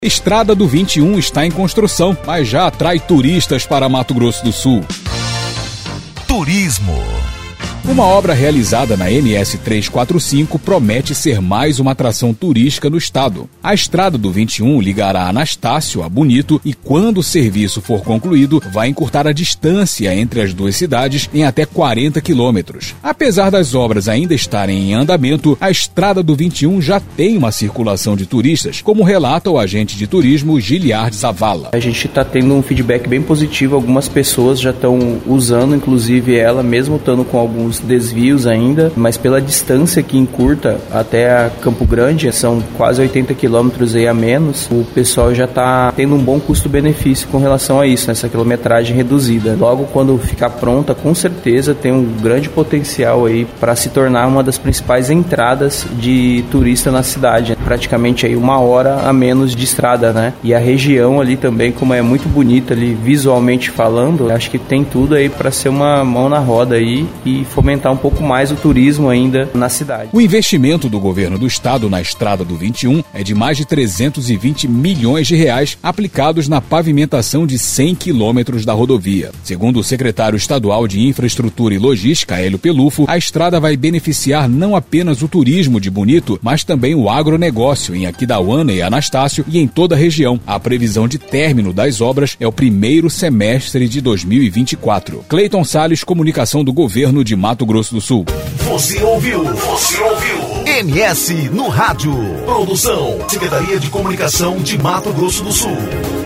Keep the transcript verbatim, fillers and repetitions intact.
Estrada do vinte e um está em construção, mas já atrai turistas para Mato Grosso do Sul. Turismo. Uma obra realizada na M S trezentos e quarenta e cinco promete ser mais uma atração turística no estado. A Estrada do vinte e um ligará Anastácio a Bonito e, quando o serviço for concluído, vai encurtar a distância entre as duas cidades em até quarenta quilômetros. Apesar das obras ainda estarem em andamento, a Estrada do vinte e um já tem uma circulação de turistas, como relata o agente de turismo Giliard Zavala. A gente está tendo um feedback bem positivo, algumas pessoas já estão usando, inclusive ela, mesmo estando com alguns desvios ainda, mas pela distância que encurta até a Campo Grande, são quase oitenta quilômetros aí a menos, o pessoal já está tendo um bom custo-benefício com relação a isso, nessa quilometragem reduzida. Logo, quando ficar pronta, com certeza tem um grande potencial aí para se tornar uma das principais entradas de turista na cidade, praticamente aí uma hora a menos de estrada, né? E a região ali também, como é muito bonita ali visualmente falando, acho que tem tudo aí para ser uma mão na roda aí e fomentar um pouco mais o turismo ainda na cidade. O investimento do governo do estado na Estrada do vinte e um é de mais de trezentos e vinte milhões de reais aplicados na pavimentação de cem quilômetros da rodovia. Segundo o secretário estadual de Infraestrutura e Logística, Hélio Pelufo, a estrada vai beneficiar não apenas o turismo de Bonito, mas também o agronegócio em Aquidauana e Anastácio e em toda a região. A previsão de término das obras é o primeiro semestre de dois mil e vinte e quatro. Cleiton Salles, Comunicação do Governo de Mato Grosso do Sul. Você ouviu? Você ouviu? M S no rádio. Produção: Secretaria de Comunicação de Mato Grosso do Sul.